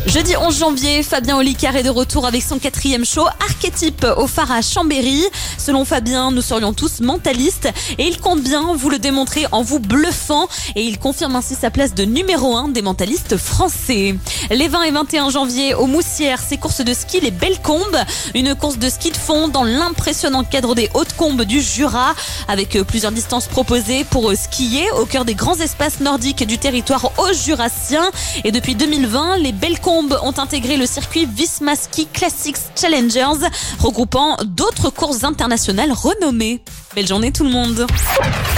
Jeudi 11 janvier, Fabien Olicard est de retour avec son 4e show Archétype au phare à Chambéry. Selon Fabien, nous serions tous mentalistes et il compte bien vous le démontrer en vous bluffant et il confirme ainsi sa place de numéro 1 des mentalistes français. Les 20 et 21 janvier au Moussières, c'est course de ski les Belles Combes, une course de ski de fond dans l'impressionnant cadre des Hautes Combes du Jura avec plusieurs distances proposées pour skier au cœur des grands espaces nordiques du territoire haut-jurassien et depuis 2020, les Belles Combes ont intégré le circuit Visma Ski Classics Challengers, regroupant d'autres courses internationales renommées. Belle journée tout le monde.